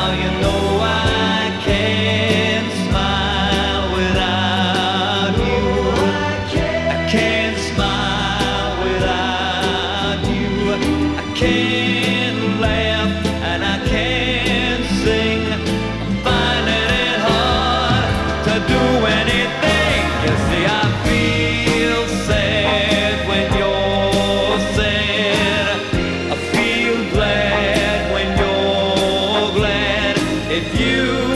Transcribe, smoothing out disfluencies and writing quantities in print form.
you know I can't smile without you. I can't smile without you. I can't laugh and I can't sing. I'm finding it hard to do anything. You see, I feel sad when you're sad. I feel glad when you're glad. If you